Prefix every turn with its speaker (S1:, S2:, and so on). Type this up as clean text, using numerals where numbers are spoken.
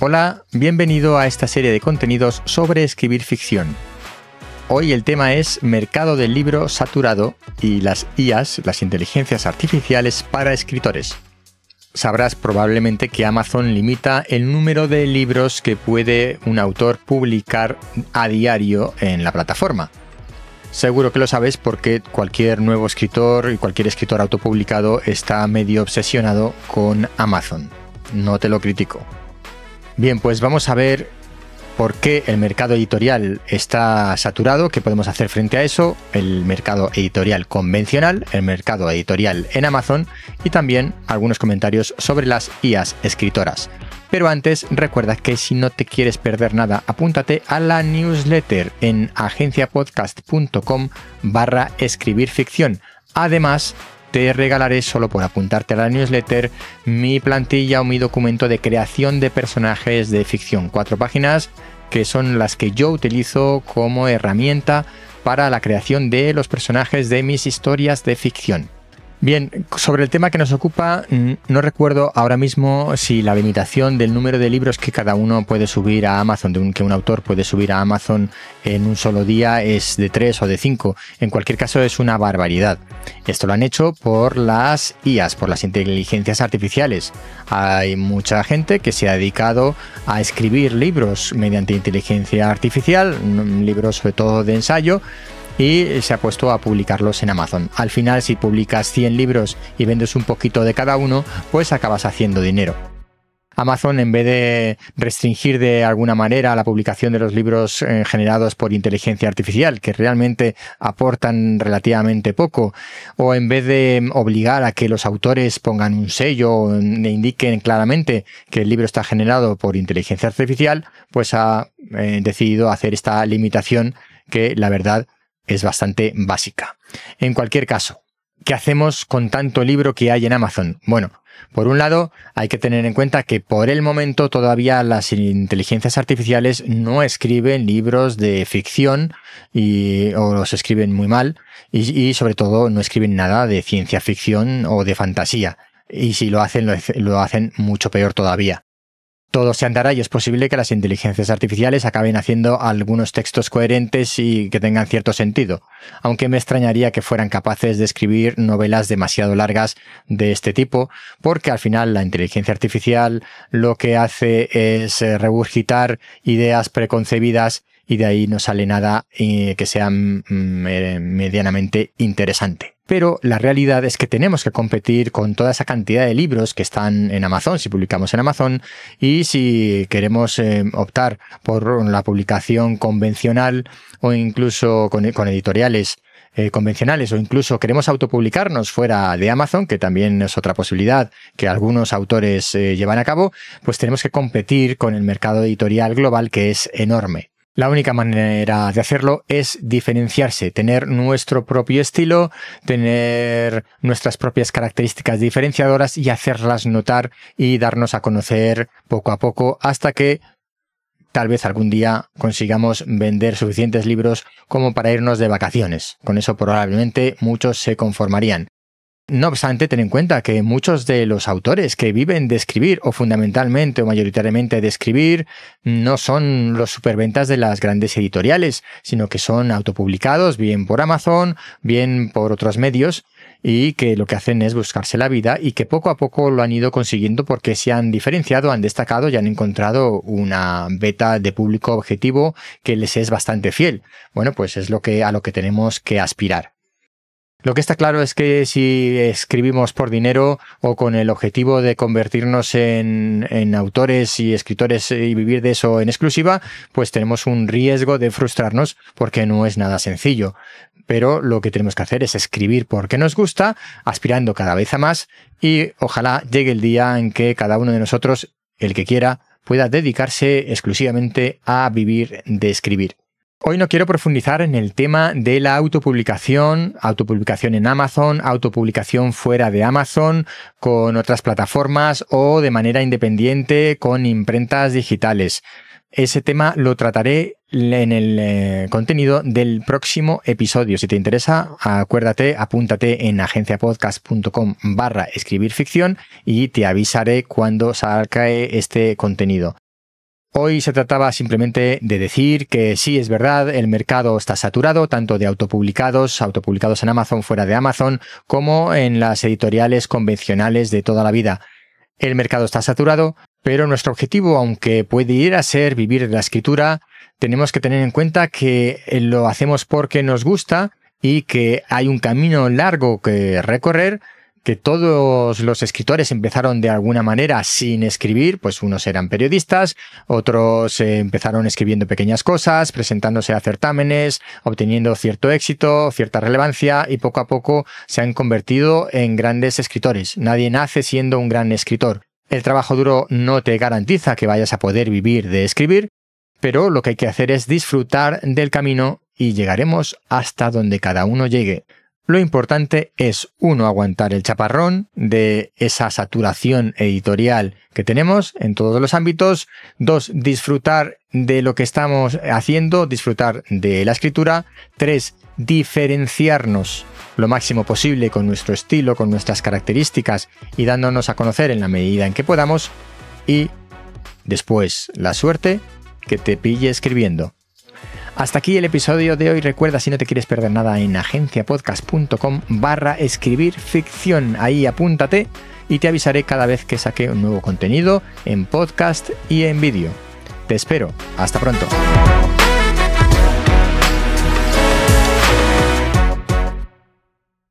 S1: Hola, bienvenido a esta serie de contenidos sobre escribir ficción. Hoy el tema es mercado del libro saturado y las IAs, las inteligencias artificiales para escritores. Sabrás probablemente que Amazon limita el número de libros que puede un autor publicar a diario en la plataforma. Seguro que lo sabes porque cualquier nuevo escritor y cualquier escritor autopublicado está medio obsesionado con Amazon. No te lo critico. Bien, pues vamos a ver por qué el mercado editorial está saturado, qué podemos hacer frente a eso, el mercado editorial convencional, el mercado editorial en Amazon y también algunos comentarios sobre las IAs escritoras. Pero antes, recuerda que si no te quieres perder nada, apúntate a la newsletter en agenciapodcast.com/escribirficción. Además, te regalaré solo por apuntarte a la newsletter mi plantilla o mi documento de creación de personajes de ficción. 4 páginas que son las que yo utilizo como herramienta para la creación de los personajes de mis historias de ficción. Bien, sobre el tema que nos ocupa, no recuerdo ahora mismo si la limitación del número de libros que cada uno puede subir a Amazon, que un autor puede subir a Amazon en un solo día es de 3 o de 5. En cualquier caso es una barbaridad. Esto lo han hecho por las IAs, por las inteligencias artificiales. Hay mucha gente que se ha dedicado a escribir libros mediante inteligencia artificial, libros sobre todo de ensayo, y se ha puesto a publicarlos en Amazon. Al final, si publicas 100 libros y vendes un poquito de cada uno, pues acabas haciendo dinero. Amazon, en vez de restringir de alguna manera la publicación de los libros generados por inteligencia artificial, que realmente aportan relativamente poco, o en vez de obligar a que los autores pongan un sello o indiquen claramente que el libro está generado por inteligencia artificial, pues ha decidido hacer esta limitación que, la verdad, es bastante básica. En cualquier caso, ¿qué hacemos con tanto libro que hay en Amazon? Bueno, por un lado, hay que tener en cuenta que por el momento todavía las inteligencias artificiales no escriben libros de ficción o los escriben muy mal y sobre todo no escriben nada de ciencia ficción o de fantasía. Y si lo hacen mucho peor todavía. Todo se andará y es posible que las inteligencias artificiales acaben haciendo algunos textos coherentes y que tengan cierto sentido, aunque me extrañaría que fueran capaces de escribir novelas demasiado largas de este tipo, porque al final la inteligencia artificial lo que hace es regurgitar ideas preconcebidas y de ahí no sale nada que sea medianamente interesante. Pero la realidad es que tenemos que competir con toda esa cantidad de libros que están en Amazon, si publicamos en Amazon, y si queremos optar por la publicación convencional o incluso con editoriales convencionales o incluso queremos autopublicarnos fuera de Amazon, que también es otra posibilidad que algunos autores llevan a cabo, pues tenemos que competir con el mercado editorial global, que es enorme. La única manera de hacerlo es diferenciarse, tener nuestro propio estilo, tener nuestras propias características diferenciadoras y hacerlas notar y darnos a conocer poco a poco hasta que tal vez algún día consigamos vender suficientes libros como para irnos de vacaciones. Con eso probablemente muchos se conformarían. No obstante, ten en cuenta que muchos de los autores que viven de escribir o fundamentalmente o mayoritariamente de escribir no son los superventas de las grandes editoriales, sino que son autopublicados bien por Amazon, bien por otros medios y que lo que hacen es buscarse la vida y que poco a poco lo han ido consiguiendo porque se han diferenciado, han destacado y han encontrado una beta de público objetivo que les es bastante fiel. Bueno, pues es a lo que tenemos que aspirar. Lo que está claro es que si escribimos por dinero o con el objetivo de convertirnos en autores y escritores y vivir de eso en exclusiva, pues tenemos un riesgo de frustrarnos porque no es nada sencillo. Pero lo que tenemos que hacer es escribir porque nos gusta, aspirando cada vez a más y ojalá llegue el día en que cada uno de nosotros, el que quiera, pueda dedicarse exclusivamente a vivir de escribir. Hoy no quiero profundizar en el tema de la autopublicación en Amazon, autopublicación fuera de Amazon, con otras plataformas o de manera independiente con imprentas digitales. Ese tema lo trataré en el contenido del próximo episodio. Si te interesa, acuérdate, apúntate en agenciapodcast.com/escribirficción y te avisaré cuando salga este contenido. Hoy se trataba simplemente de decir que sí, es verdad, el mercado está saturado, tanto de autopublicados en Amazon, fuera de Amazon, como en las editoriales convencionales de toda la vida. El mercado está saturado, pero nuestro objetivo, aunque puede ir a ser vivir de la escritura, tenemos que tener en cuenta que lo hacemos porque nos gusta y que hay un camino largo que recorrer, que todos los escritores empezaron de alguna manera sin escribir, pues unos eran periodistas, otros empezaron escribiendo pequeñas cosas, presentándose a certámenes, obteniendo cierto éxito, cierta relevancia y poco a poco se han convertido en grandes escritores. Nadie nace siendo un gran escritor. El trabajo duro no te garantiza que vayas a poder vivir de escribir, pero lo que hay que hacer es disfrutar del camino y llegaremos hasta donde cada uno llegue. Lo importante es, 1, aguantar el chaparrón de esa saturación editorial que tenemos en todos los ámbitos. 2, disfrutar de lo que estamos haciendo, disfrutar de la escritura. 3, diferenciarnos lo máximo posible con nuestro estilo, con nuestras características y dándonos a conocer en la medida en que podamos. Y después, la suerte que te pille escribiendo. Hasta aquí el episodio de hoy. Recuerda, si no te quieres perder nada, en agenciapodcast.com/escribir ficción. Ahí apúntate y te avisaré cada vez que saque un nuevo contenido en podcast y en vídeo. Te espero. Hasta pronto.